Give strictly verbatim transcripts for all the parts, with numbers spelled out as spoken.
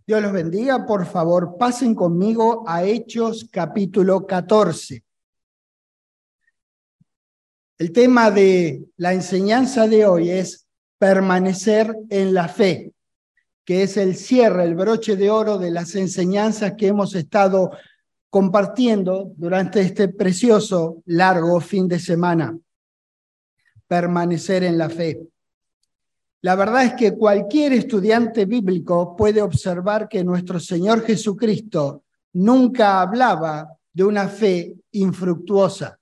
Dios los bendiga. Por favor, pasen conmigo a Hechos capítulo catorce. El tema de la enseñanza de hoy es permanecer en la fe, que es el cierre, el broche de oro de las enseñanzas que hemos estado compartiendo durante este precioso, largo fin de semana. Permanecer en la fe. La verdad es que cualquier estudiante bíblico puede observar que nuestro Señor Jesucristo nunca hablaba de una fe infructuosa.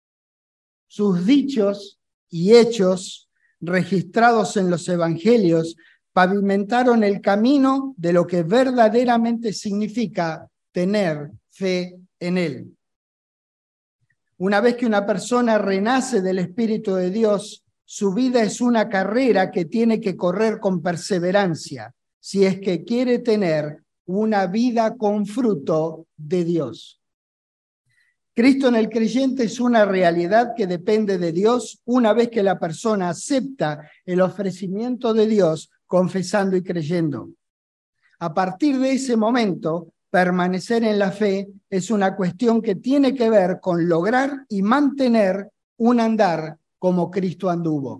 Sus dichos y hechos registrados en los evangelios pavimentaron el camino de lo que verdaderamente significa tener fe en Él. Una vez que una persona renace del Espíritu de Dios, su vida es una carrera que tiene que correr con perseverancia, si es que quiere tener una vida con fruto de Dios. Cristo en el creyente es una realidad que depende de Dios una vez que la persona acepta el ofrecimiento de Dios confesando y creyendo. A partir de ese momento, permanecer en la fe es una cuestión que tiene que ver con lograr y mantener un andar como Cristo anduvo.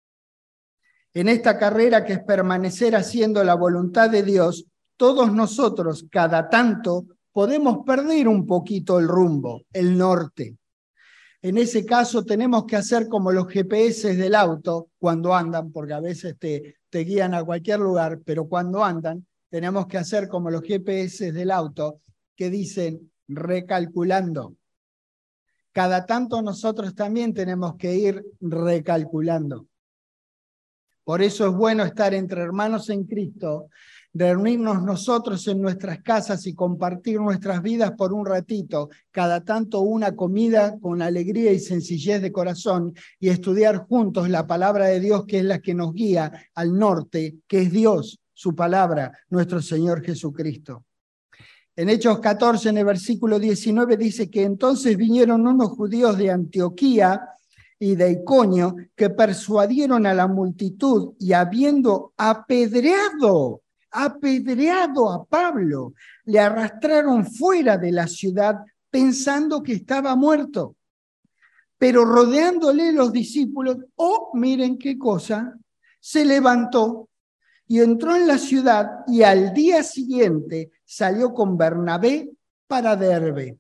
En esta carrera que es permanecer haciendo la voluntad de Dios, todos nosotros, cada tanto, podemos perder un poquito el rumbo, el norte. En ese caso tenemos que hacer como los G P S del auto cuando andan, porque a veces te, te guían a cualquier lugar, pero cuando andan tenemos que hacer como los G P S del auto que dicen recalculando. Cada tanto nosotros también tenemos que ir recalculando. Por eso es bueno estar entre hermanos en Cristo, reunirnos nosotros en nuestras casas y compartir nuestras vidas por un ratito, cada tanto una comida con alegría y sencillez de corazón y estudiar juntos la palabra de Dios, que es la que nos guía al norte, que es Dios, su palabra, nuestro Señor Jesucristo. En Hechos catorce, en el versículo diecinueve, dice que entonces vinieron unos judíos de Antioquía y de Iconio que persuadieron a la multitud y habiendo apedreado, apedreado a Pablo, le arrastraron fuera de la ciudad pensando que estaba muerto. Pero rodeándole los discípulos, oh, miren qué cosa, se levantó y entró en la ciudad y al día siguiente salió con Bernabé para Derbe.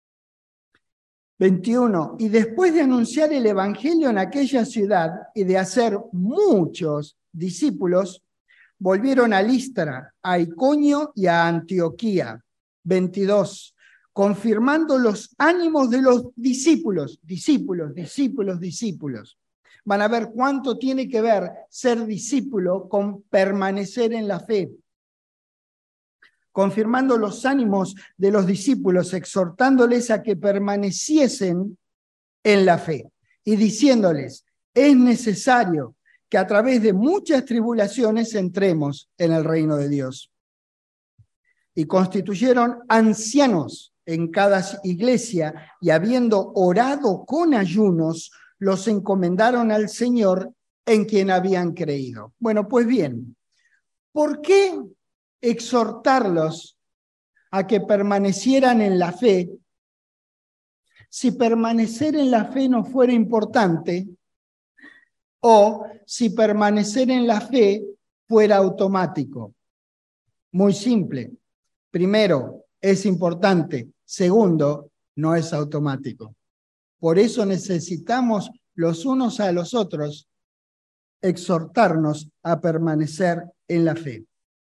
veintiuno. Y después de anunciar el evangelio en aquella ciudad y de hacer muchos discípulos, volvieron a Listra, a Iconio y a Antioquía. veintidós. Confirmando los ánimos de los discípulos, discípulos, discípulos, discípulos. Van a ver cuánto tiene que ver ser discípulo con permanecer en la fe. Confirmando los ánimos de los discípulos, exhortándoles a que permaneciesen en la fe y diciéndoles, es necesario que a través de muchas tribulaciones entremos en el reino de Dios. Y constituyeron ancianos en cada iglesia y habiendo orado con ayunos, los encomendaron al Señor en quien habían creído. Bueno, pues bien, ¿por qué exhortarlos a que permanecieran en la fe si permanecer en la fe no fuera importante o si permanecer en la fe fuera automático? Muy simple. Primero, es importante. Segundo, no es automático. Por eso necesitamos los unos a los otros exhortarnos a permanecer en la fe.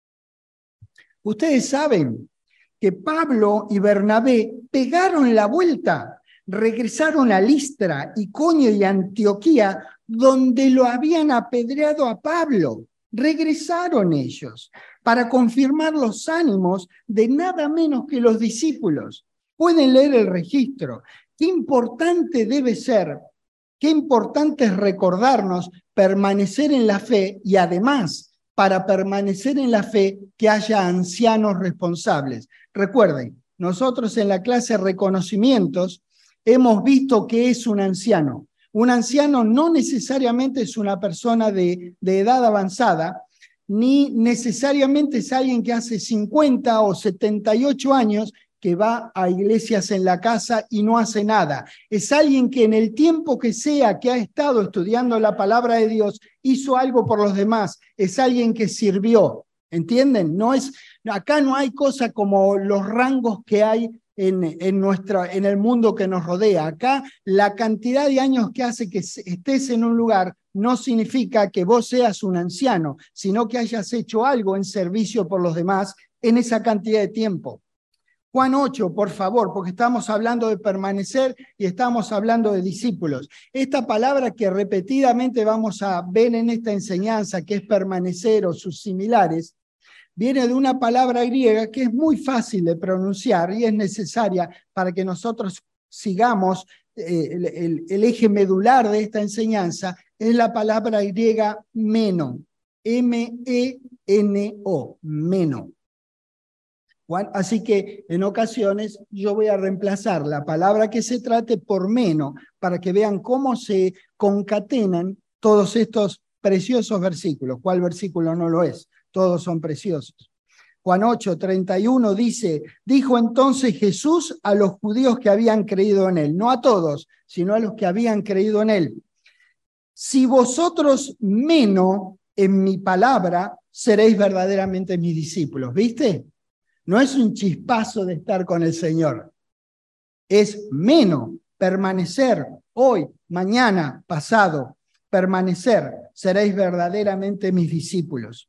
Ustedes saben que Pablo y Bernabé pegaron la vuelta, regresaron a Listra, Iconio y Antioquía, donde lo habían apedreado a Pablo. Regresaron ellos para confirmar los ánimos de nada menos que los discípulos. Pueden leer el registro. Qué importante debe ser, qué importante es recordarnos permanecer en la fe y además, para permanecer en la fe, que haya ancianos responsables. Recuerden, nosotros en la clase Reconocimientos hemos visto qué es un anciano. Un anciano no necesariamente es una persona de, de edad avanzada, ni necesariamente es alguien que hace cincuenta o setenta y ocho años que va a iglesias en la casa y no hace nada. Es alguien que en el tiempo que sea que ha estado estudiando la palabra de Dios, hizo algo por los demás. Es alguien que sirvió, ¿entienden? No es, acá no hay cosa como los rangos que hay en, en, nuestra, en el mundo que nos rodea. Acá la cantidad de años que hace que estés en un lugar no significa que vos seas un anciano, sino que hayas hecho algo en servicio por los demás en esa cantidad de tiempo. Juan ocho, por favor, porque estamos hablando de permanecer y estamos hablando de discípulos. Esta palabra que repetidamente vamos a ver en esta enseñanza, que es permanecer o sus similares, viene de una palabra griega que es muy fácil de pronunciar y es necesaria para que nosotros sigamos eh, el, el, el eje medular de esta enseñanza, es la palabra griega meno, M E N O, meno. Así que en ocasiones yo voy a reemplazar la palabra que se trate por meno para que vean cómo se concatenan todos estos preciosos versículos. ¿Cuál versículo no lo es? Todos son preciosos. Juan ocho, treinta y uno dice, dijo entonces Jesús a los judíos que habían creído en él, no a todos, sino a los que habían creído en él. Si vosotros meno en mi palabra, seréis verdaderamente mis discípulos. ¿Viste? No es un chispazo de estar con el Señor. Es meno, permanecer, hoy, mañana, pasado, permanecer. Seréis verdaderamente mis discípulos.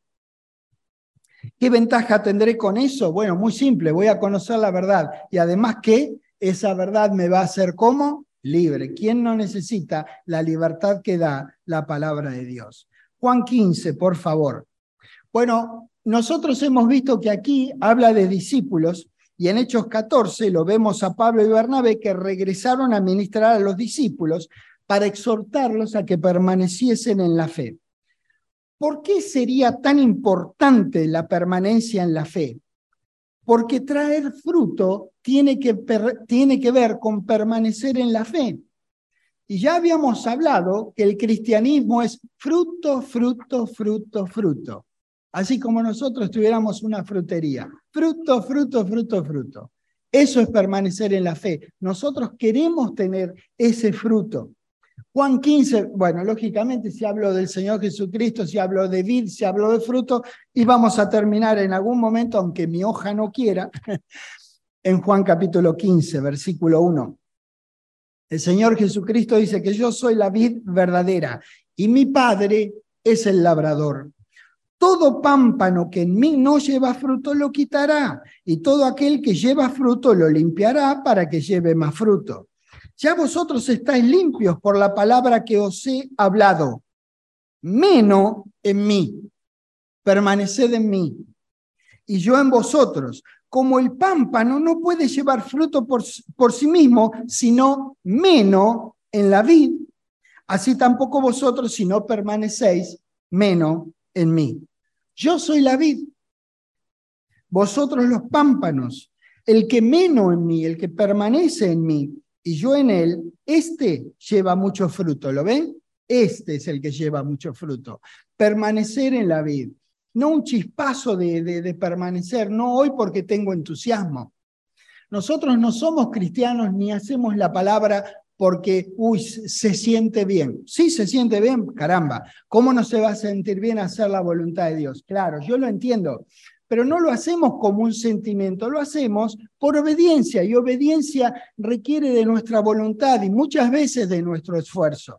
¿Qué ventaja tendré con eso? Bueno, muy simple, voy a conocer la verdad. Y además que esa verdad me va a hacer ¿cómo? Libre. ¿Quién no necesita la libertad que da la palabra de Dios? Juan quince, por favor. Bueno, nosotros hemos visto que aquí habla de discípulos y en Hechos catorce lo vemos a Pablo y Bernabé que regresaron a ministrar a los discípulos para exhortarlos a que permaneciesen en la fe. ¿Por qué sería tan importante la permanencia en la fe? Porque traer fruto tiene que, per, tiene que ver con permanecer en la fe. Y ya habíamos hablado que el cristianismo es fruto, fruto, fruto, fruto. Así como nosotros tuviéramos una frutería. Fruto, fruto, fruto, fruto. Eso es permanecer en la fe. Nosotros queremos tener ese fruto. Juan quince, bueno, lógicamente si hablo del Señor Jesucristo, si hablo de vid, si hablo de fruto, y vamos a terminar en algún momento, aunque mi hoja no quiera, en Juan capítulo quince, versículo uno. El Señor Jesucristo dice que yo soy la vid verdadera y mi Padre es el labrador. Todo pámpano que en mí no lleva fruto lo quitará, y todo aquel que lleva fruto lo limpiará para que lleve más fruto. Ya vosotros estáis limpios por la palabra que os he hablado. Meno en mí, permaneced en mí, y yo en vosotros. Como el pámpano no puede llevar fruto por, por sí mismo, sino meno en la vid, así tampoco vosotros, si no permanecéis, meno en mí. Yo soy la vid, vosotros los pámpanos. El que meno en mí, el que permanece en mí, y yo en él, este lleva mucho fruto. ¿Lo ven? Este es el que lleva mucho fruto. Permanecer en la vid. No un chispazo de, de, de permanecer, no hoy porque tengo entusiasmo. Nosotros no somos cristianos ni hacemos la palabra porque, uy, se siente bien. Sí, se siente bien, caramba. ¿Cómo no se va a sentir bien hacer la voluntad de Dios? Claro, yo lo entiendo. Pero no lo hacemos como un sentimiento, lo hacemos por obediencia, y obediencia requiere de nuestra voluntad y muchas veces de nuestro esfuerzo.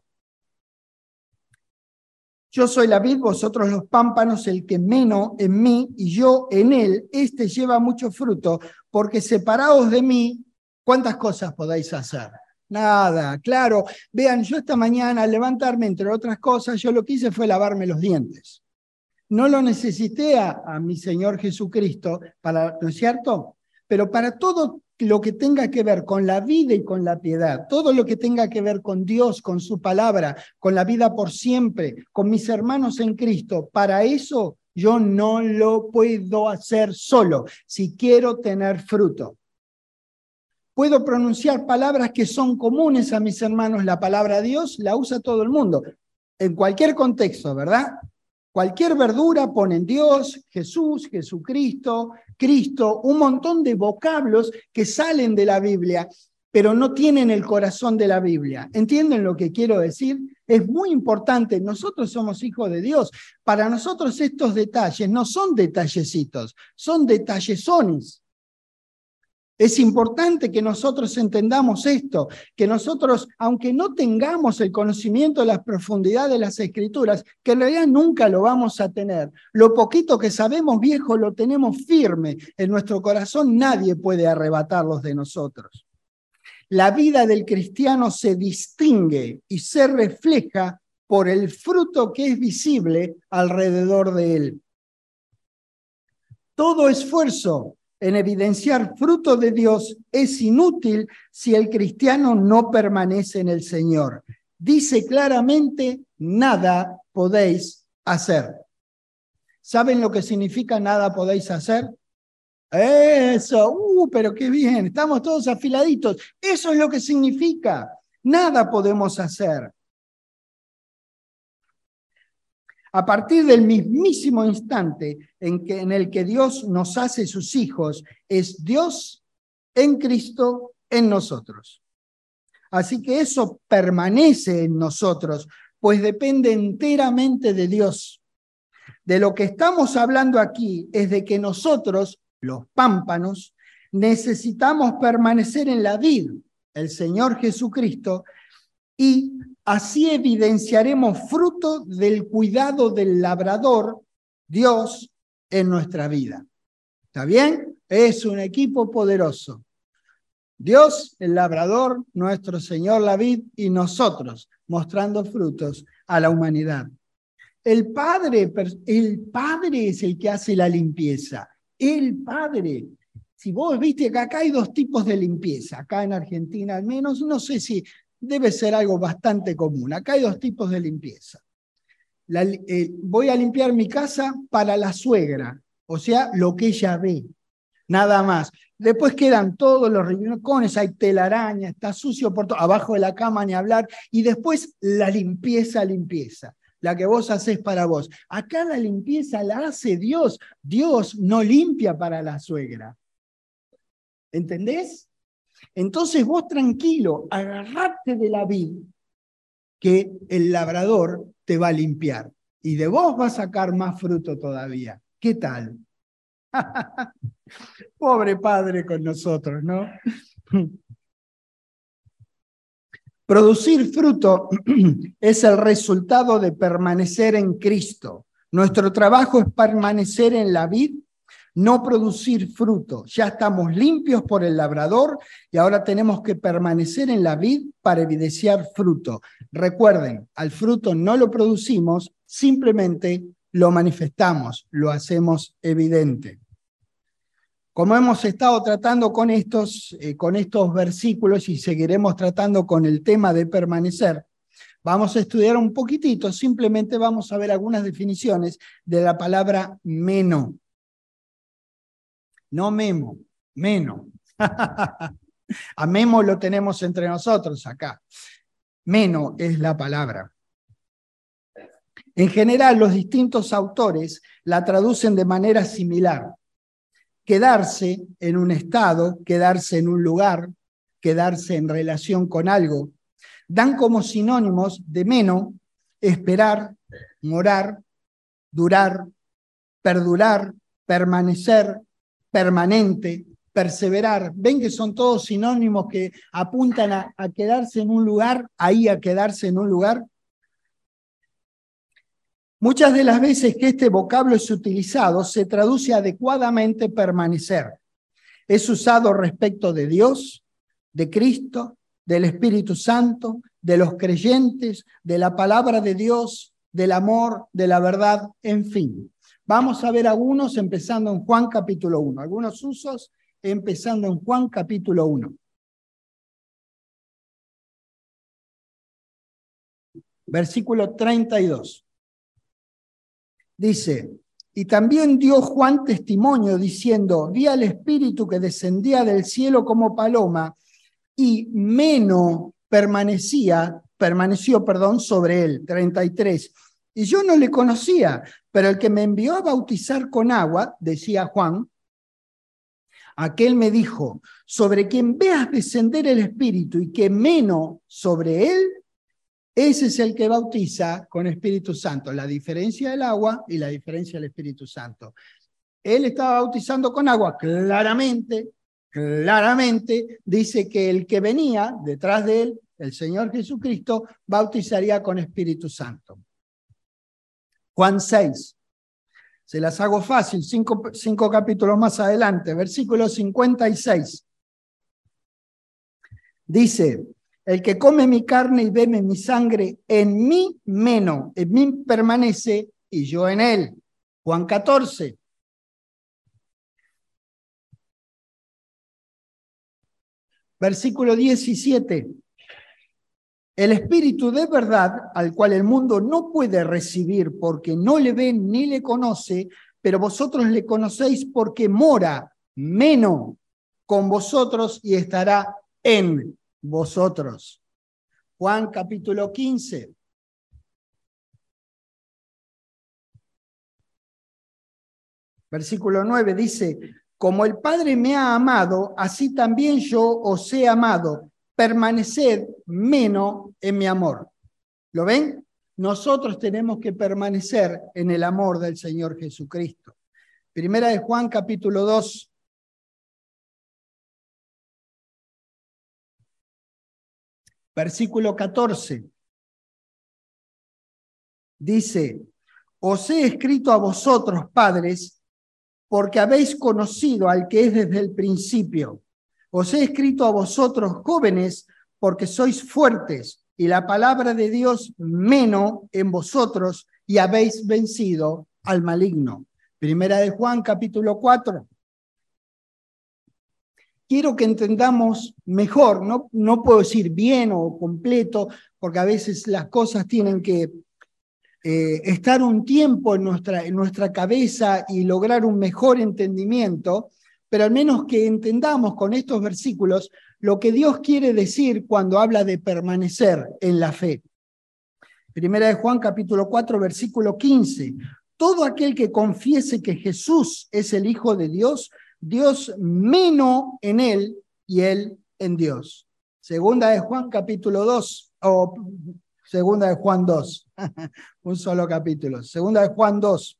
Yo soy la vid, vosotros los pámpanos, el que meno en mí y yo en él, este lleva mucho fruto, porque separados de mí, ¿cuántas cosas podéis hacer? Nada, claro. Vean, yo esta mañana al levantarme, entre otras cosas, yo lo que hice fue lavarme los dientes. No lo necesité a, a mi Señor Jesucristo, para, ¿no es cierto? Pero para todo lo que tenga que ver con la vida y con la piedad, todo lo que tenga que ver con Dios, con su palabra, con la vida por siempre, con mis hermanos en Cristo, para eso yo no lo puedo hacer solo, si quiero tener fruto. Puedo pronunciar palabras que son comunes a mis hermanos, la palabra de Dios la usa todo el mundo, en cualquier contexto, ¿verdad? Cualquier verdura ponen Dios, Jesús, Jesucristo, Cristo, un montón de vocablos que salen de la Biblia, pero no tienen el corazón de la Biblia. ¿Entienden lo que quiero decir? Es muy importante. Nosotros somos hijos de Dios. Para nosotros estos detalles no son detallecitos, son detallesones. Es importante que nosotros entendamos esto, que nosotros, aunque no tengamos el conocimiento de las profundidades de las Escrituras, que en realidad nunca lo vamos a tener, lo poquito que sabemos, viejo, lo tenemos firme en nuestro corazón, nadie puede arrebatarlos de nosotros. La vida del cristiano se distingue y se refleja por el fruto que es visible alrededor de él. Todo esfuerzo en evidenciar fruto de Dios es inútil si el cristiano no permanece en el Señor. Dice claramente, nada podéis hacer. ¿Saben lo que significa nada podéis hacer? Eso, uh, pero qué bien, estamos todos afiladitos. Eso es lo que significa. Nada podemos hacer. A partir del mismísimo instante en, que, en el que Dios nos hace sus hijos, es Dios en Cristo en nosotros. Así que eso permanece en nosotros, pues depende enteramente de Dios. De lo que estamos hablando aquí es de que nosotros, los pámpanos, necesitamos permanecer en la vid, el Señor Jesucristo, y así evidenciaremos fruto del cuidado del labrador, Dios, en nuestra vida. ¿Está bien? Es un equipo poderoso. Dios, el labrador, nuestro Señor la vid y nosotros, mostrando frutos a la humanidad. El Padre, el Padre es el que hace la limpieza. El Padre. Si vos viste que acá hay dos tipos de limpieza, acá en Argentina al menos, no sé si debe ser algo bastante común. Acá hay dos tipos de limpieza. La, eh, voy a limpiar mi casa para la suegra, o sea, lo que ella ve, nada más. Después quedan todos los rincones, hay telaraña, está sucio por todo, abajo de la cama ni hablar, y después la limpieza, limpieza. La que vos hacés para vos. Acá la limpieza la hace Dios. Dios no limpia para la suegra. ¿Entendés? Entonces vos tranquilo, agarrate de la vid, que el labrador te va a limpiar. Y de vos va a sacar más fruto todavía. ¿Qué tal? Pobre Padre con nosotros, ¿no? Producir fruto es el resultado de permanecer en Cristo. Nuestro trabajo es permanecer en la vid, no producir fruto. Ya estamos limpios por el labrador y ahora tenemos que permanecer en la vid para evidenciar fruto. Recuerden, al fruto no lo producimos, simplemente lo manifestamos, lo hacemos evidente. Como hemos estado tratando con estos, eh, con estos versículos y seguiremos tratando con el tema de permanecer, vamos a estudiar un poquitito, simplemente vamos a ver algunas definiciones de la palabra meno. No memo, meno. A memo lo tenemos entre nosotros acá. Meno es la palabra. En general, los distintos autores la traducen de manera similar. Quedarse en un estado, quedarse en un lugar, quedarse en relación con algo, dan como sinónimos de meno, esperar, morar, durar, perdurar, permanecer, permanente, perseverar. Ven que son todos sinónimos que apuntan a, a quedarse en un lugar, ahí a quedarse en un lugar. Muchas de las veces que este vocablo es utilizado, se traduce adecuadamente permanecer. Es usado respecto de Dios, de Cristo, del Espíritu Santo, de los creyentes, de la palabra de Dios, del amor, de la verdad, en fin. Vamos a ver algunos empezando en Juan capítulo uno. Algunos usos empezando en Juan capítulo uno. Versículo treinta y dos. Dice, y también dio Juan testimonio diciendo, vi al Espíritu que descendía del cielo como paloma y meno permanecía, permaneció, perdón, sobre él. treinta y tres. y yo no le conocía, pero el que me envió a bautizar con agua, decía Juan, aquel me dijo, sobre quien veas descender el Espíritu y que meno sobre él, ese es el que bautiza con Espíritu Santo. La diferencia del agua y la diferencia del Espíritu Santo. Él estaba bautizando con agua, claramente, claramente dice que el que venía detrás de él, el Señor Jesucristo, bautizaría con Espíritu Santo. Juan seis. Se las hago fácil, cinco, cinco capítulos más adelante, versículo cincuenta y seis. Dice, el que come mi carne y bebe mi sangre, en mí meno, en mí permanece y yo en él. Juan catorce. Versículo diecisiete. El Espíritu de verdad, al cual el mundo no puede recibir porque no le ve ni le conoce, pero vosotros le conocéis porque mora, meno, con vosotros y estará en vosotros. Juan capítulo quince. Versículo nueve dice, como el Padre me ha amado, así también yo os he amado. Permaneced menos en mi amor. ¿Lo ven? Nosotros tenemos que permanecer en el amor del Señor Jesucristo. Primera de Juan, capítulo dos. Versículo catorce. Dice, os he escrito a vosotros, padres, porque habéis conocido al que es desde el principio. Os he escrito a vosotros, jóvenes, porque sois fuertes, y la palabra de Dios meno en vosotros, y habéis vencido al maligno. Primera de Juan, capítulo cuatro. Quiero que entendamos mejor, no, no puedo decir bien o completo, porque a veces las cosas tienen que eh, estar un tiempo en nuestra, en nuestra cabeza y lograr un mejor entendimiento, pero al menos que entendamos con estos versículos lo que Dios quiere decir cuando habla de permanecer en la fe. Primera de Juan, capítulo cuatro, versículo quince. Todo aquel que confiese que Jesús es el Hijo de Dios, Dios meno en él y él en Dios. Segunda de Juan, capítulo dos, o segunda de Juan dos, un solo capítulo. Segunda de Juan dos.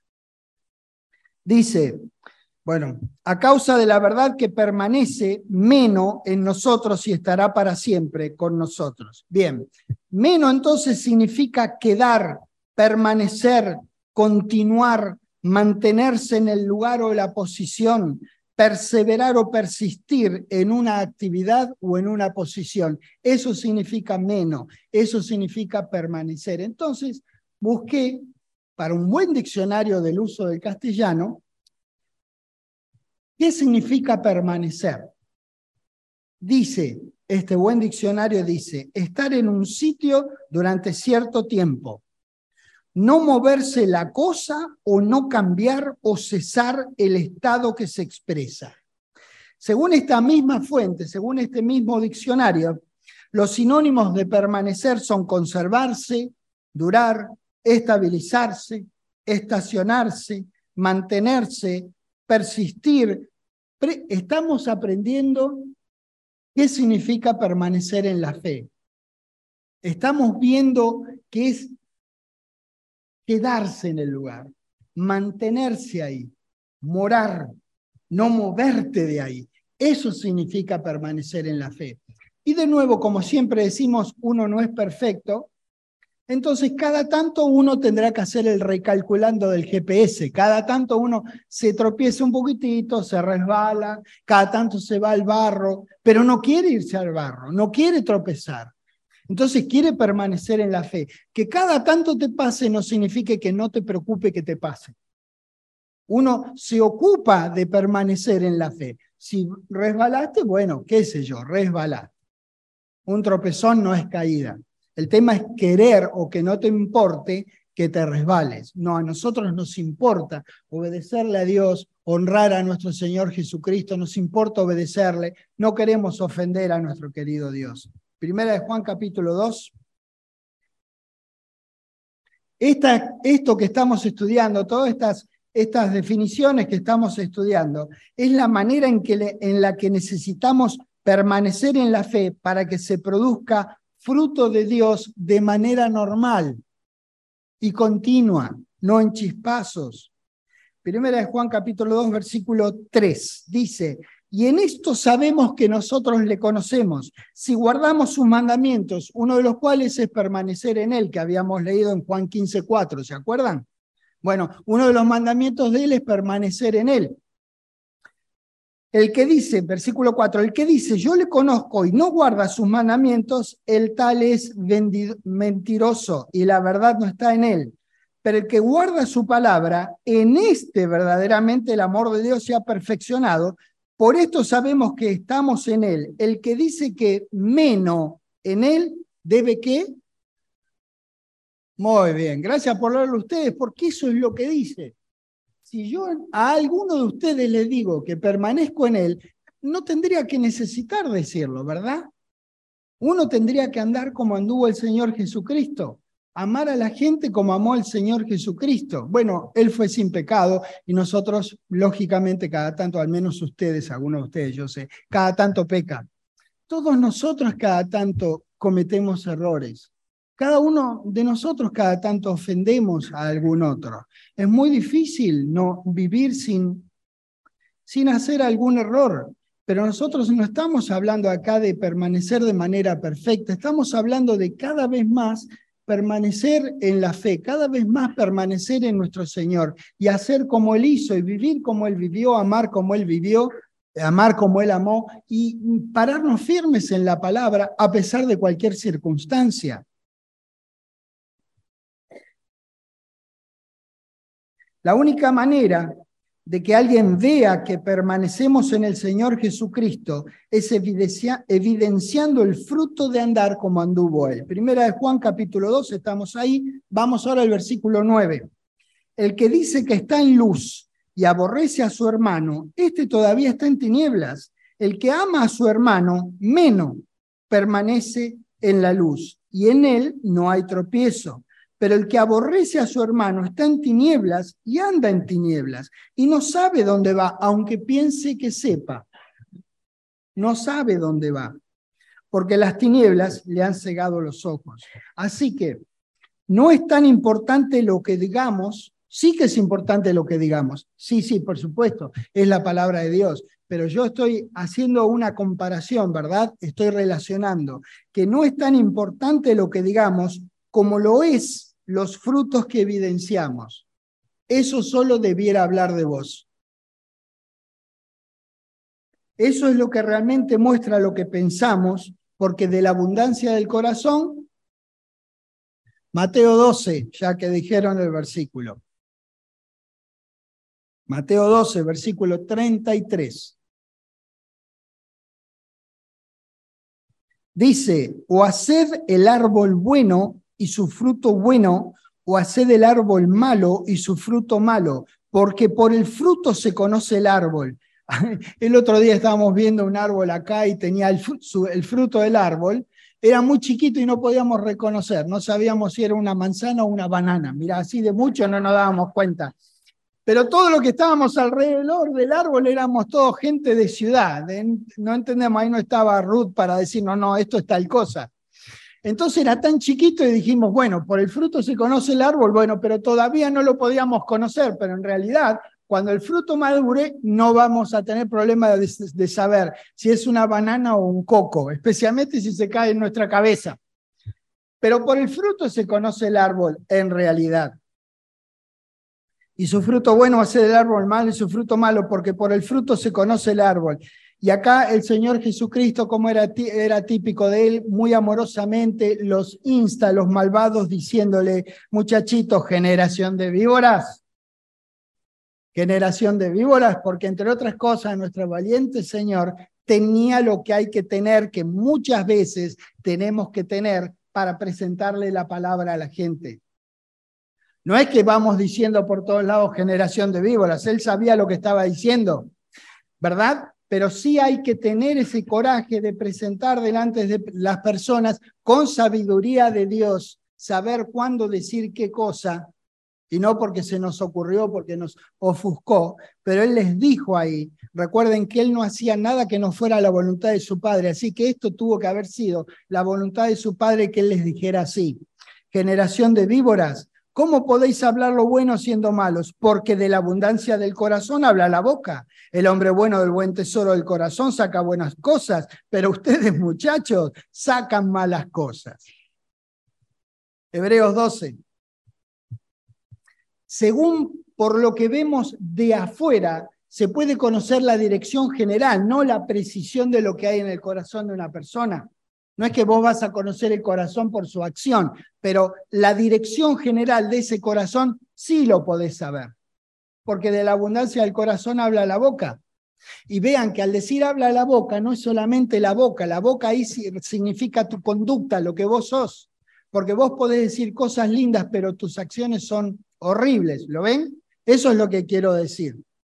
Dice, bueno, a causa de la verdad que permanece, meno en nosotros y estará para siempre con nosotros. Bien, meno entonces significa quedar, permanecer, continuar, mantenerse en el lugar o la posición, perseverar o persistir en una actividad o en una posición. Eso significa meno, eso significa permanecer. Entonces, busqué para un buen diccionario del uso del castellano, ¿qué significa permanecer? Dice, este buen diccionario dice, estar en un sitio durante cierto tiempo, no moverse la cosa o no cambiar o cesar el estado que se expresa. Según esta misma fuente, según este mismo diccionario, los sinónimos de permanecer son conservarse, durar, estabilizarse, estacionarse, mantenerse, persistir. Estamos aprendiendo qué significa permanecer en la fe. Estamos viendo que es quedarse en el lugar, mantenerse ahí, morar, no moverte de ahí. Eso significa permanecer en la fe. Y de nuevo, como siempre decimos, uno no es perfecto. Entonces, cada tanto uno tendrá que hacer el recalculando del G P S. Cada tanto uno se tropieza un poquitito, se resbala, cada tanto se va al barro, pero no quiere irse al barro, no quiere tropezar. Entonces, quiere permanecer en la fe. Que cada tanto te pase no significa que no te preocupe que te pase. Uno se ocupa de permanecer en la fe. Si resbalaste, bueno, qué sé yo, resbalaste. Un tropezón no es caída. El tema es querer o que no te importe que te resbales. No, a nosotros nos importa obedecerle a Dios, honrar a nuestro Señor Jesucristo, nos importa obedecerle, no queremos ofender a nuestro querido Dios. Primera de Juan capítulo dos. Esta, esto que estamos estudiando, todas estas, estas definiciones que estamos estudiando, es la manera en, que le, en la que necesitamos permanecer en la fe para que se produzca fruto de Dios de manera normal y continua, no en chispazos. Primera de Juan capítulo dos, versículo tres, dice: y en esto sabemos que nosotros le conocemos, si guardamos sus mandamientos, uno de los cuales es permanecer en él, que habíamos leído en Juan quince, cuatro, ¿se acuerdan? Bueno, uno de los mandamientos de él es permanecer en él. El que dice, versículo cuatro, el que dice, yo le conozco y no guarda sus mandamientos, el tal es mentiroso y la verdad no está en él. Pero el que guarda su palabra, en este verdaderamente el amor de Dios se ha perfeccionado. Por esto sabemos que estamos en él. El que dice que menos en él, ¿debe qué? Muy bien, gracias por leerlo ustedes, porque eso es lo que dice. Si yo a alguno de ustedes les digo que permanezco en él, no tendría que necesitar decirlo, ¿verdad? Uno tendría que andar como anduvo el Señor Jesucristo, amar a la gente como amó el Señor Jesucristo. Bueno, él fue sin pecado y nosotros, lógicamente, cada tanto, al menos ustedes, algunos de ustedes, yo sé, cada tanto pecan. Todos nosotros cada tanto cometemos errores. Cada uno de nosotros cada tanto ofendemos a algún otro. Es muy difícil no vivir sin, sin hacer algún error. Pero nosotros no estamos hablando acá de permanecer de manera perfecta. Estamos hablando de cada vez más permanecer en la fe, cada vez más permanecer en nuestro Señor y hacer como Él hizo y vivir como Él vivió, amar como Él vivió, amar como Él amó y pararnos firmes en la palabra a pesar de cualquier circunstancia. La única manera de que alguien vea que permanecemos en el Señor Jesucristo es evidencia, evidenciando el fruto de andar como anduvo Él. Primera de Juan capítulo dos, estamos ahí, vamos ahora al versículo nueve. El que dice que está en luz y aborrece a su hermano, este todavía está en tinieblas. El que ama a su hermano, menos permanece en la luz, y en él no hay tropiezo. Pero el que aborrece a su hermano está en tinieblas y anda en tinieblas y no sabe dónde va, aunque piense que sepa. No sabe dónde va, porque las tinieblas le han cegado los ojos. Así que no es tan importante lo que digamos, sí que es importante lo que digamos. Sí, sí, por supuesto, es la palabra de Dios. Pero yo estoy haciendo una comparación, ¿verdad? Estoy relacionando que no es tan importante lo que digamos como lo es los frutos que evidenciamos. Eso solo debiera hablar de vos. Eso es lo que realmente muestra lo que pensamos, porque de la abundancia del corazón, Mateo doce, ya que dijeron el versículo. Mateo doce, versículo treinta y tres. Dice, o haced el árbol bueno y su fruto bueno, o haced el árbol malo y su fruto malo, porque por el fruto se conoce el árbol. El otro día estábamos viendo un árbol acá y tenía el, fru el fruto del árbol, era muy chiquito y no podíamos reconocer, no sabíamos si era una manzana o una banana. Mirá, así de mucho no nos dábamos cuenta. Pero todo lo que estábamos alrededor del árbol éramos todos gente de ciudad. No entendemos, ahí no estaba Ruth para decir, no, no, esto es tal cosa. Entonces era tan chiquito y dijimos, bueno, por el fruto se conoce el árbol, bueno, pero todavía no lo podíamos conocer, pero en realidad, cuando el fruto madure, no vamos a tener problema de, de saber si es una banana o un coco, especialmente si se cae en nuestra cabeza. Pero por el fruto se conoce el árbol en realidad. Y su fruto bueno va a ser el árbol malo y su fruto malo, porque por el fruto se conoce el árbol. Y acá el Señor Jesucristo, como era, era típico de él, muy amorosamente los insta a los malvados diciéndole, muchachitos, generación de víboras, generación de víboras, porque entre otras cosas nuestro valiente Señor tenía lo que hay que tener, que muchas veces tenemos que tener para presentarle la palabra a la gente. No es que vamos diciendo por todos lados generación de víboras, él sabía lo que estaba diciendo, ¿verdad? Pero sí hay que tener ese coraje de presentar delante de las personas con sabiduría de Dios saber cuándo decir qué cosa, y no porque se nos ocurrió, porque nos ofuscó, pero Él les dijo ahí, recuerden que Él no hacía nada que no fuera la voluntad de su Padre, así que esto tuvo que haber sido la voluntad de su Padre que Él les dijera así: generación de víboras, ¿cómo podéis hablar lo bueno siendo malos? Porque de la abundancia del corazón habla la boca. El hombre bueno del buen tesoro del corazón saca buenas cosas, pero ustedes, muchachos, sacan malas cosas. Hebreos doce. Según por lo que vemos de afuera, se puede conocer la dirección general, no la precisión de lo que hay en el corazón de una persona. No es que vos vas a conocer el corazón por su acción, pero la dirección general de ese corazón sí lo podés saber, porque de la abundancia del corazón habla la boca. Y vean que al decir habla la boca, no es solamente la boca, la boca ahí significa tu conducta, lo que vos sos, porque vos podés decir cosas lindas, pero tus acciones son horribles, ¿lo ven? Eso es lo que quiero decir.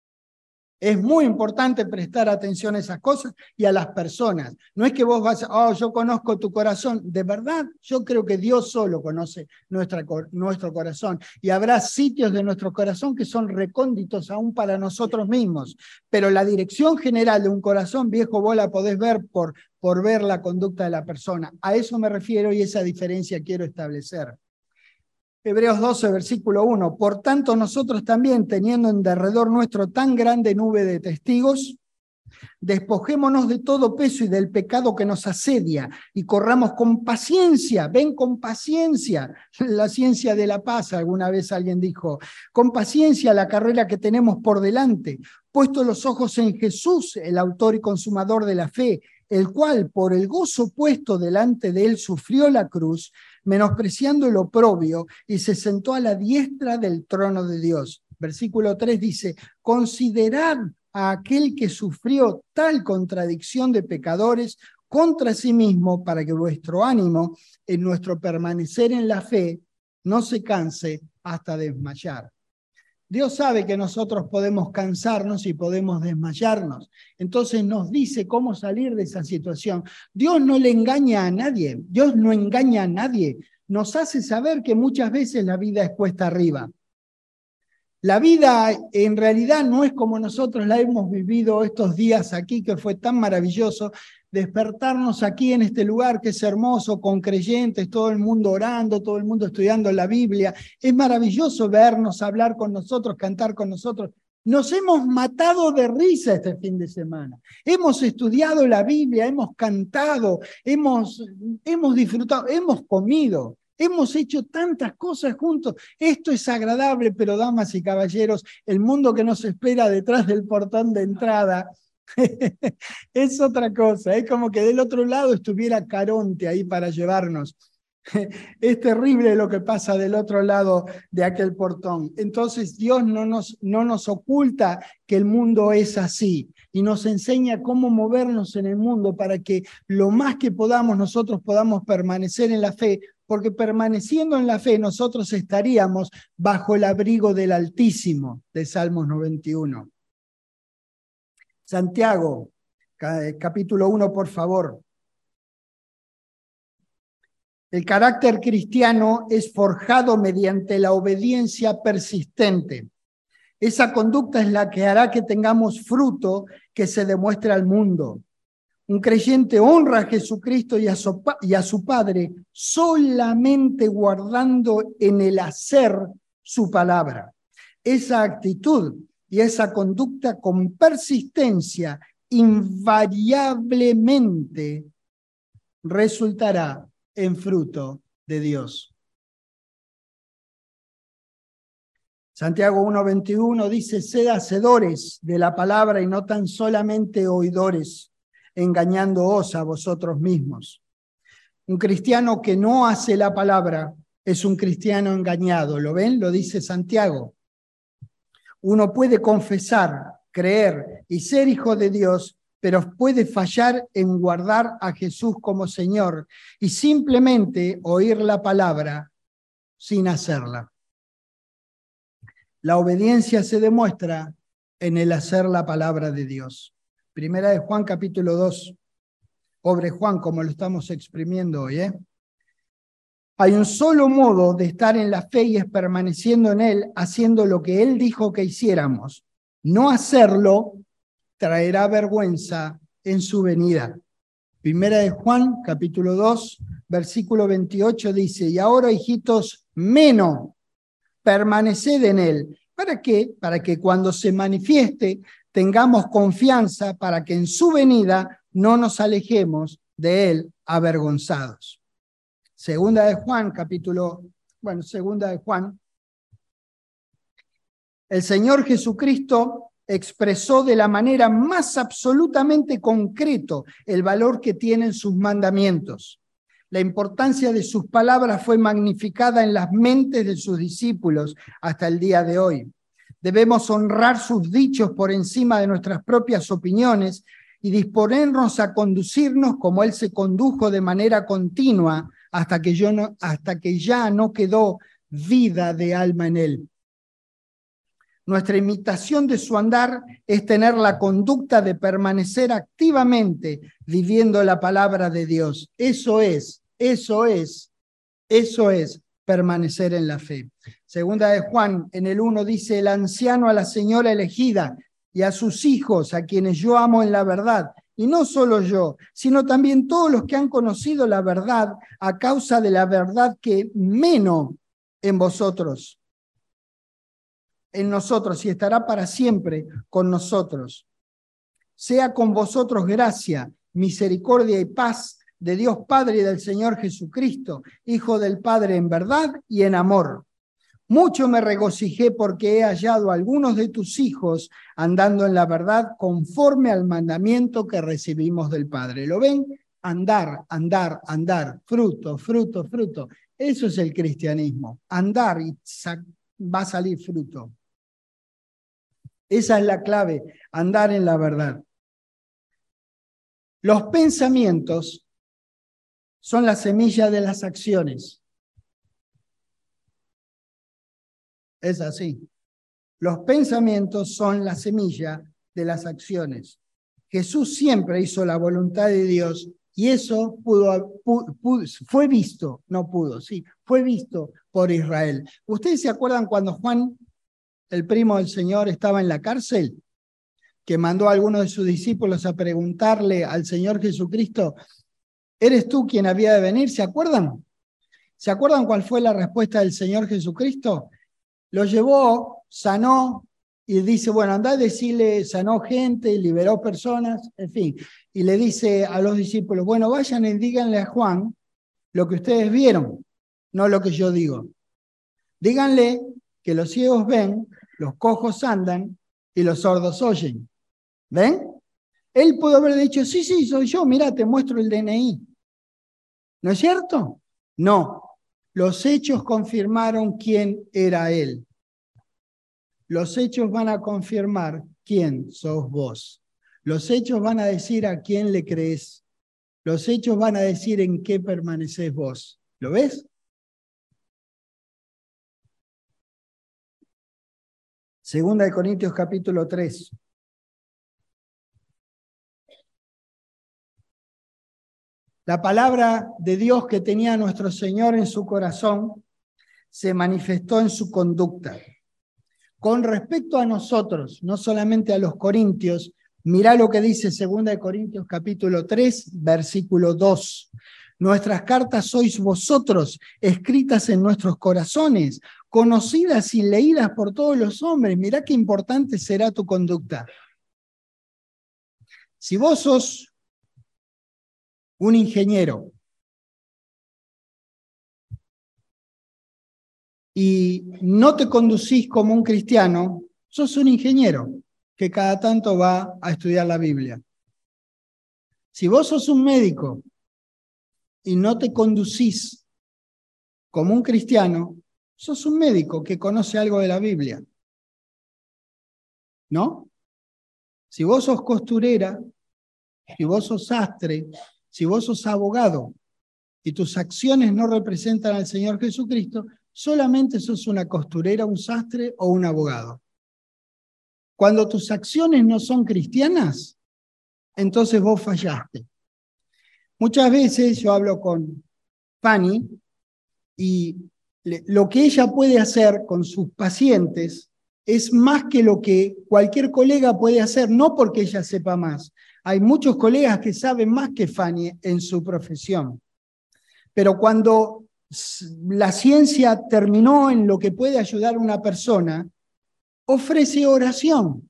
Es muy importante prestar atención a esas cosas y a las personas. No es que vos vas, oh, yo conozco tu corazón. De verdad, yo creo que Dios solo conoce nuestra, nuestro corazón. Y habrá sitios de nuestro corazón que son recónditos aún para nosotros mismos. Pero la dirección general de un corazón viejo vos la podés ver por, por ver la conducta de la persona. A eso me refiero y esa diferencia quiero establecer. Hebreos doce, versículo uno. Por tanto, nosotros también, teniendo en derredor nuestro tan grande nube de testigos, despojémonos de todo peso y del pecado que nos asedia y corramos con paciencia, ven con paciencia, la ciencia de la paz, alguna vez alguien dijo, con paciencia la carrera que tenemos por delante, puesto los ojos en Jesús, el autor y consumador de la fe, el cual por el gozo puesto delante de él sufrió la cruz, menospreciando el oprobio, y se sentó a la diestra del trono de Dios. Versículo tres dice, considerad a aquel que sufrió tal contradicción de pecadores contra sí mismo, para que vuestro ánimo en nuestro permanecer en la fe no se canse hasta desmayar. Dios sabe que nosotros podemos cansarnos y podemos desmayarnos. Entonces nos dice cómo salir de esa situación. Dios no le engaña a nadie. Dios no engaña a nadie. Nos hace saber que muchas veces la vida es cuesta arriba. La vida en realidad no es como nosotros la hemos vivido estos días aquí, que fue tan maravilloso despertarnos aquí en este lugar que es hermoso, con creyentes, todo el mundo orando, todo el mundo estudiando la Biblia. Es maravilloso vernos, hablar con nosotros, cantar con nosotros. Nos hemos matado de risa este fin de semana. Hemos estudiado la Biblia, hemos cantado, hemos, hemos disfrutado, hemos comido. Hemos hecho tantas cosas juntos. Esto es agradable, pero damas y caballeros, el mundo que nos espera detrás del portón de entrada es otra cosa. Es como que del otro lado estuviera Caronte ahí para llevarnos. Es terrible lo que pasa del otro lado de aquel portón. Entonces Dios no nos, no nos oculta que el mundo es así y nos enseña cómo movernos en el mundo para que lo más que podamos nosotros podamos permanecer en la fe, porque permaneciendo en la fe nosotros estaríamos bajo el abrigo del Altísimo, de Salmos noventa y uno. Santiago, capítulo uno, por favor. El carácter cristiano es forjado mediante la obediencia persistente. Esa conducta es la que hará que tengamos fruto que se demuestre al mundo. Un creyente honra a Jesucristo y a, su, y a su Padre solamente guardando en el hacer su palabra. Esa actitud y esa conducta con persistencia invariablemente resultará en fruto de Dios. Santiago uno veintiuno dice, sed hacedores de la palabra y no tan solamente oidores, engañándoos a vosotros mismos. Un cristiano que no hace la palabra es un cristiano engañado. ¿Lo ven? Lo dice Santiago. Uno puede confesar, creer y ser hijo de Dios, pero puede fallar en guardar a Jesús como Señor y simplemente oír la palabra sin hacerla. La obediencia se demuestra en el hacer la palabra de Dios. Primera de Juan, capítulo dos. Pobre Juan, como lo estamos exprimiendo hoy, ¿eh? Hay un solo modo de estar en la fe y es permaneciendo en Él, haciendo lo que Él dijo que hiciéramos. No hacerlo traerá vergüenza en su venida. Primera de Juan, capítulo dos, versículo veintiocho dice, y ahora, hijitos, menos, permaneced en Él. ¿Para qué? Para que cuando se manifieste tengamos confianza para que en su venida no nos alejemos de Él avergonzados. Segunda de Juan, capítulo, bueno, segunda de Juan. El Señor Jesucristo expresó de la manera más absolutamente concreto el valor que tienen sus mandamientos. La importancia de sus palabras fue magnificada en las mentes de sus discípulos hasta el día de hoy. Debemos honrar sus dichos por encima de nuestras propias opiniones y disponernos a conducirnos como Él se condujo de manera continua hasta que, yo no, hasta que ya no quedó vida de alma en Él. Nuestra imitación de su andar es tener la conducta de permanecer activamente viviendo la palabra de Dios. Eso es, eso es, eso es permanecer en la fe. Segunda de Juan, en el uno dice, el anciano a la señora elegida y a sus hijos, a quienes yo amo en la verdad. Y no solo yo, sino también todos los que han conocido la verdad a causa de la verdad que menos en vosotros. En nosotros y estará para siempre con nosotros. Sea con vosotros gracia, misericordia y paz de Dios Padre y del Señor Jesucristo, Hijo del Padre en verdad y en amor. Mucho me regocijé porque he hallado a algunos de tus hijos andando en la verdad conforme al mandamiento que recibimos del Padre. ¿Lo ven? Andar, andar, andar, fruto, fruto, fruto. Eso es el cristianismo. Andar y va a salir fruto. Esa es la clave, andar en la verdad. Los pensamientos son la semilla de las acciones. Es así. Los pensamientos son la semilla de las acciones. Jesús siempre hizo la voluntad de Dios y eso pudo, pudo, pudo, fue visto, no pudo, sí, fue visto por Israel. ¿Ustedes se acuerdan cuando Juan, el primo del Señor, estaba en la cárcel? Que mandó a algunos de sus discípulos a preguntarle al Señor Jesucristo, ¿eres tú quien había de venir? ¿Se acuerdan? ¿Se acuerdan cuál fue la respuesta del Señor Jesucristo? Lo llevó, sanó, y dice, bueno, andá a decirle, sanó gente, liberó personas, en fin. Y le dice a los discípulos, bueno, vayan y díganle a Juan lo que ustedes vieron, no lo que yo digo. Díganle que los ciegos ven, los cojos andan y los sordos oyen. ¿Ven? Él pudo haber dicho, sí, sí, soy yo, mira, te muestro el D N I. ¿No es cierto? No. Los hechos confirmaron quién era él. Los hechos van a confirmar quién sos vos. Los hechos van a decir a quién le crees. Los hechos van a decir en qué permaneces vos. ¿Lo ves? Segunda de Corintios capítulo tres. La palabra de Dios que tenía nuestro Señor en su corazón se manifestó en su conducta. Con respecto a nosotros, no solamente a los corintios, mirá lo que dice Segunda de Corintios capítulo tres, versículo dos. Nuestras cartas sois vosotros, escritas en nuestros corazones, conocidas y leídas por todos los hombres. Mirá qué importante será tu conducta. Si vos sos un ingeniero y no te conducís como un cristiano, sos un ingeniero que cada tanto va a estudiar la Biblia. Si vos sos un médico y no te conducís como un cristiano, sos un médico que conoce algo de la Biblia. ¿No? Si vos sos costurera, si vos sos sastre, si vos sos abogado y tus acciones no representan al Señor Jesucristo, solamente sos una costurera, un sastre o un abogado. Cuando tus acciones no son cristianas, entonces vos fallaste. Muchas veces yo hablo con Fanny Y le, lo que ella puede hacer con sus pacientes es más que lo que cualquier colega puede hacer, no porque ella sepa más. Hay muchos colegas que saben más que Fanny en su profesión. Pero cuando la ciencia terminó en lo que puede ayudar a una persona, ofrece oración.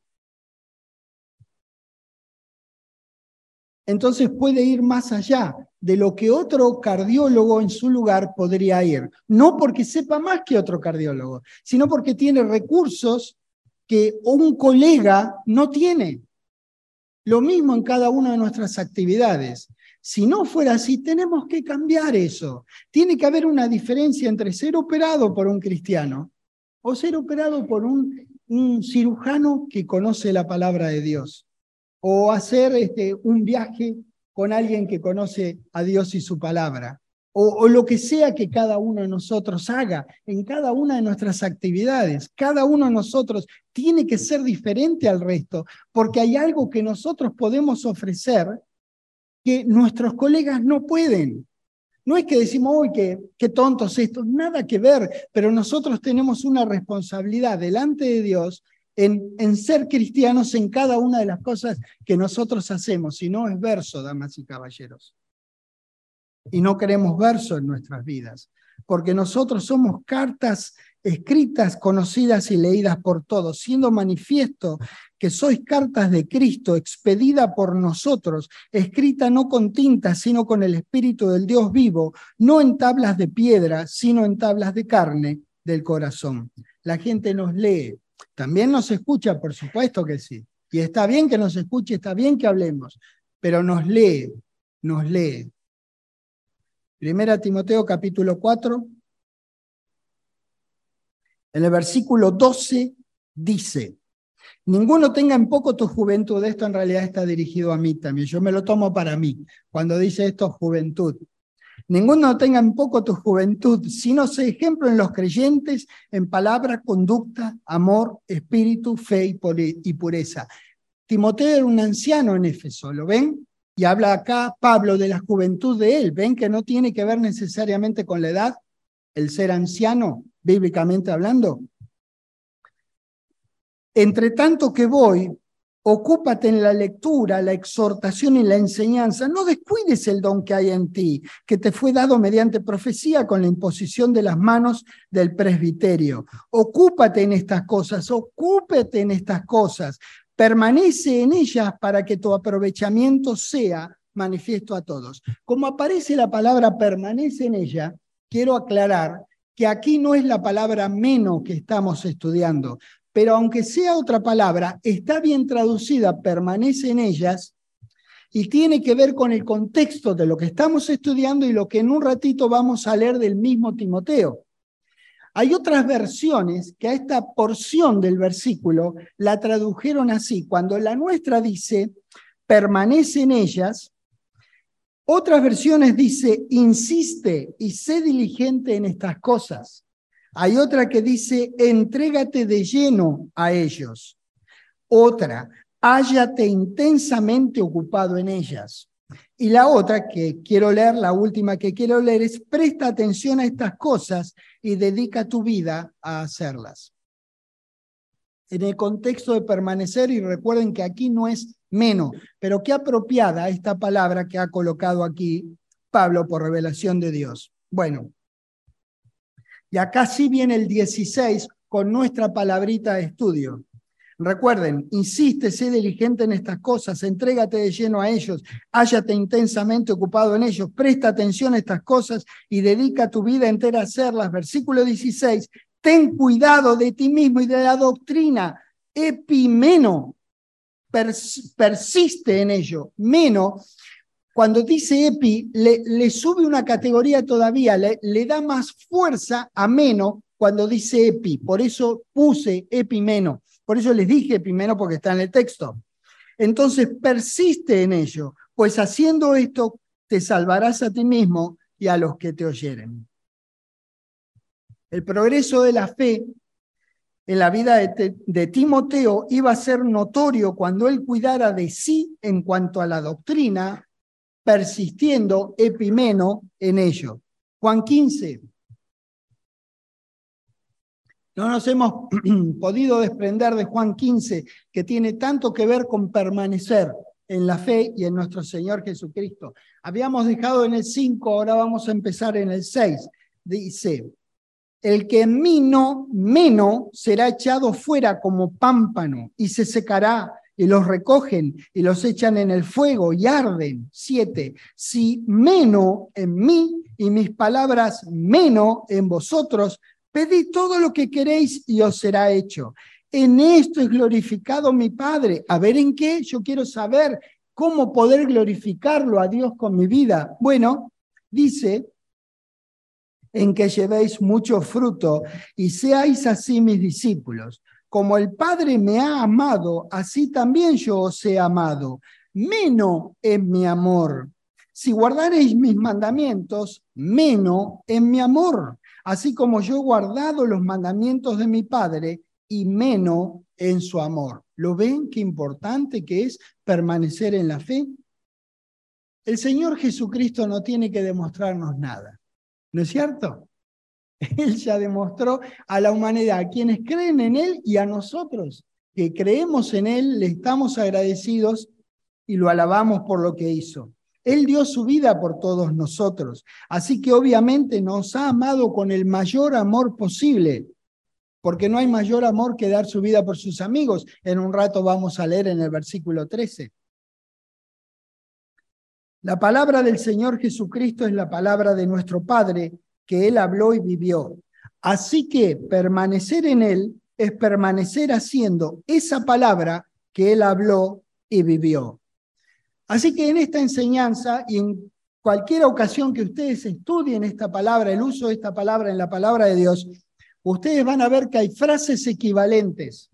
Entonces puede ir más allá de lo que otro cardiólogo en su lugar podría ir. No porque sepa más que otro cardiólogo, sino porque tiene recursos que un colega no tiene. Lo mismo en cada una de nuestras actividades. Si no fuera así, tenemos que cambiar eso. Tiene que haber una diferencia entre ser operado por un cristiano o ser operado por un, un cirujano que conoce la palabra de Dios. O hacer este, un viaje con alguien que conoce a Dios y su palabra. O, o lo que sea que cada uno de nosotros haga en cada una de nuestras actividades. Cada uno de nosotros tiene que ser diferente al resto, porque hay algo que nosotros podemos ofrecer que nuestros colegas no pueden. No es que decimos, uy, qué, qué tontos estos, nada que ver, pero nosotros tenemos una responsabilidad delante de Dios en, en ser cristianos en cada una de las cosas que nosotros hacemos. Si no es verso, damas y caballeros. Y no queremos verso en nuestras vidas, porque nosotros somos cartas escritas, conocidas y leídas por todos, siendo manifiesto que sois cartas de Cristo, expedida por nosotros, escrita no con tinta, sino con el Espíritu del Dios vivo, no en tablas de piedra, sino en tablas de carne del corazón. La gente nos lee, también nos escucha, por supuesto que sí, y está bien que nos escuche, está bien que hablemos, pero nos lee, nos lee. Primera Timoteo capítulo cuatro, en el versículo doce dice: ninguno tenga en poco tu juventud. Esto en realidad está dirigido a mí también, yo me lo tomo para mí, cuando dice esto juventud. Ninguno tenga en poco tu juventud, sino sé ejemplo en los creyentes, en palabra, conducta, amor, espíritu, fe y pureza. Timoteo era un anciano en Éfeso, ¿lo ven? Y habla acá Pablo de la juventud de él. ¿Ven que no tiene que ver necesariamente con la edad, el ser anciano, bíblicamente hablando? Entre tanto que voy, ocúpate en la lectura, la exhortación y la enseñanza. No descuides el don que hay en ti, que te fue dado mediante profecía con la imposición de las manos del presbiterio. Ocúpate en estas cosas, ocúpate en estas cosas. Permanece en ellas para que tu aprovechamiento sea manifiesto a todos. Como aparece la palabra permanece en ella, quiero aclarar que aquí no es la palabra menos que estamos estudiando, pero aunque sea otra palabra, está bien traducida, permanece en ellas, y tiene que ver con el contexto de lo que estamos estudiando y lo que en un ratito vamos a leer del mismo Timoteo. Hay otras versiones que a esta porción del versículo la tradujeron así. Cuando la nuestra dice, permanece en ellas, otras versiones dice, insiste y sé diligente en estas cosas. Hay otra que dice, entrégate de lleno a ellos. Otra, hállate intensamente ocupado en ellas. Y la otra que quiero leer, la última que quiero leer, es presta atención a estas cosas y dedica tu vida a hacerlas. En el contexto de permanecer, y recuerden que aquí no es menos, pero qué apropiada esta palabra que ha colocado aquí Pablo por revelación de Dios. Bueno, y acá sí viene el dieciséis con nuestra palabrita de estudio. Recuerden, insiste, sé diligente en estas cosas, entrégate de lleno a ellos, hállate intensamente ocupado en ellos, presta atención a estas cosas y dedica tu vida entera a hacerlas. Versículo dieciséis, ten cuidado de ti mismo y de la doctrina. Epimeno, pers persiste en ello. Meno, cuando dice epi, le, le sube una categoría todavía, le, le da más fuerza a meno cuando dice epi. Por eso puse epimeno. Por eso les dije primero porque está en el texto. Entonces persiste en ello, pues haciendo esto te salvarás a ti mismo y a los que te oyeren. El progreso de la fe en la vida de, de Timoteo iba a ser notorio cuando él cuidara de sí en cuanto a la doctrina, persistiendo epimeno en ello. Juan quince. No nos hemos podido desprender de Juan quince, que tiene tanto que ver con permanecer en la fe y en nuestro Señor Jesucristo. Habíamos dejado en el cinco, ahora vamos a empezar en el seis. Dice, el que en mí no meno será echado fuera como pámpano y se secará, y los recogen y los echan en el fuego y arden. Siete, si meno en mí y mis palabras meno en vosotros, pedid todo lo que queréis y os será hecho. En esto es glorificado mi Padre. A ver, ¿en qué? Yo quiero saber cómo poder glorificarlo a Dios con mi vida. Bueno, dice, en que llevéis mucho fruto y seáis así mis discípulos. Como el Padre me ha amado, así también yo os he amado. Meno en mi amor. Si guardareis mis mandamientos, meno en mi amor. Así como yo he guardado los mandamientos de mi Padre y meno en su amor. ¿Lo ven qué importante que es permanecer en la fe? El Señor Jesucristo no tiene que demostrarnos nada, ¿no es cierto? Él ya demostró a la humanidad, a quienes creen en Él y a nosotros que creemos en Él, le estamos agradecidos y lo alabamos por lo que hizo. Él dio su vida por todos nosotros, así que obviamente nos ha amado con el mayor amor posible, porque no hay mayor amor que dar su vida por sus amigos. En un rato vamos a leer en el versículo trece. La palabra del Señor Jesucristo es la palabra de nuestro Padre, que Él habló y vivió. Así que permanecer en Él es permanecer haciendo esa palabra que Él habló y vivió. Así que en esta enseñanza y en cualquier ocasión que ustedes estudien esta palabra, el uso de esta palabra en la palabra de Dios, ustedes van a ver que hay frases equivalentes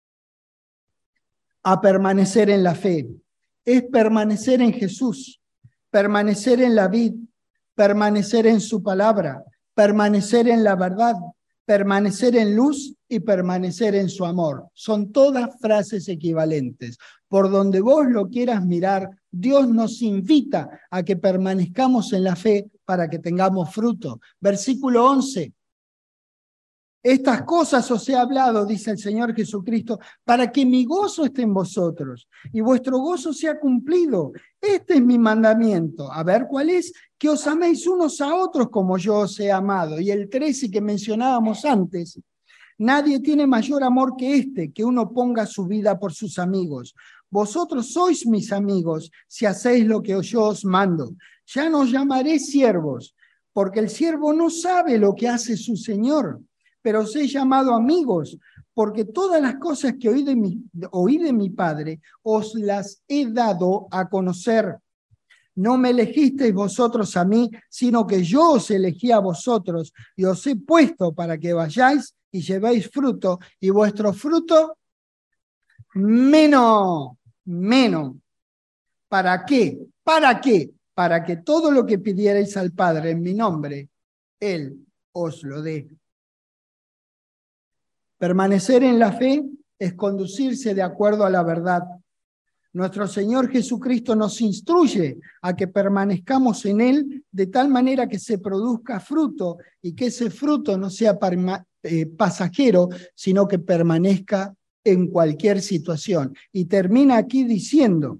a permanecer en la fe. Es permanecer en Jesús, permanecer en la vid, permanecer en su palabra, permanecer en la verdad, permanecer en luz y permanecer en su amor. Son todas frases equivalentes. Por donde vos lo quieras mirar, Dios nos invita a que permanezcamos en la fe para que tengamos fruto. Versículo once. Estas cosas os he hablado, dice el Señor Jesucristo, para que mi gozo esté en vosotros y vuestro gozo sea cumplido. Este es mi mandamiento. A ver, ¿cuál es? Que os améis unos a otros como yo os he amado. Y el trece que mencionábamos antes. Nadie tiene mayor amor que este, que uno ponga su vida por sus amigos. Vosotros sois mis amigos si hacéis lo que yo os mando. Ya no os llamaré siervos, porque el siervo no sabe lo que hace su Señor. Pero os he llamado amigos, porque todas las cosas que oí de mi, oí de mi Padre, os las he dado a conocer. No me elegisteis vosotros a mí, sino que yo os elegí a vosotros, y os he puesto para que vayáis y llevéis fruto, y vuestro fruto, menos, menos. ¿Para qué? ¿Para qué? Para que todo lo que pidierais al Padre en mi nombre, Él os lo dé. Permanecer en la fe es conducirse de acuerdo a la verdad. Nuestro Señor Jesucristo nos instruye a que permanezcamos en Él de tal manera que se produzca fruto y que ese fruto no sea eh, pasajero, sino que permanezca en cualquier situación. Y termina aquí diciendo,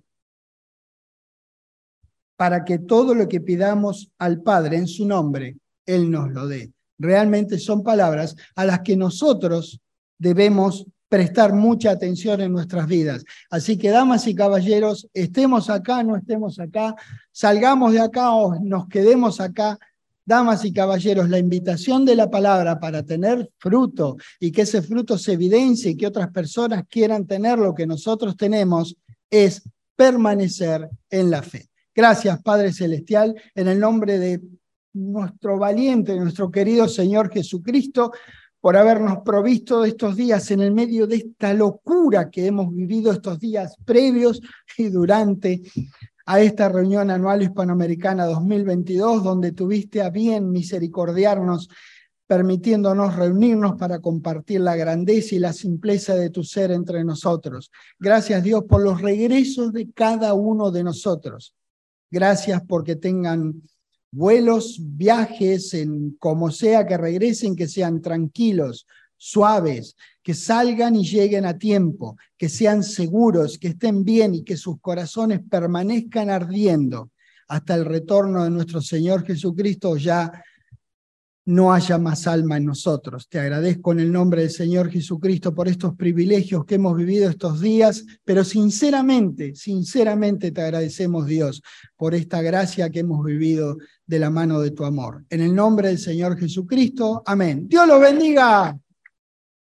para que todo lo que pidamos al Padre en su nombre, Él nos lo dé. Realmente son palabras a las que nosotros debemos prestar mucha atención en nuestras vidas. Así que, damas y caballeros, estemos acá, no estemos acá, salgamos de acá o nos quedemos acá, damas y caballeros, la invitación de la palabra para tener fruto y que ese fruto se evidencie y que otras personas quieran tener lo que nosotros tenemos es permanecer en la fe. Gracias, Padre Celestial, en el nombre de nuestro valiente, nuestro querido Señor Jesucristo, por habernos provisto de estos días en el medio de esta locura que hemos vivido estos días previos y durante a esta reunión anual hispanoamericana dos mil veintidós, donde tuviste a bien misericordiarnos, permitiéndonos reunirnos para compartir la grandeza y la simpleza de tu ser entre nosotros. Gracias, Dios, por los regresos de cada uno de nosotros. Gracias porque tengan vuelos, viajes, en como sea que regresen, que sean tranquilos, suaves, que salgan y lleguen a tiempo, que sean seguros, que estén bien y que sus corazones permanezcan ardiendo hasta el retorno de nuestro Señor Jesucristo, ya no haya más alma en nosotros. Te agradezco en el nombre del Señor Jesucristo por estos privilegios que hemos vivido estos días, pero sinceramente, sinceramente te agradecemos, Dios, por esta gracia que hemos vivido de la mano de tu amor. En el nombre del Señor Jesucristo, amén. Dios los bendiga.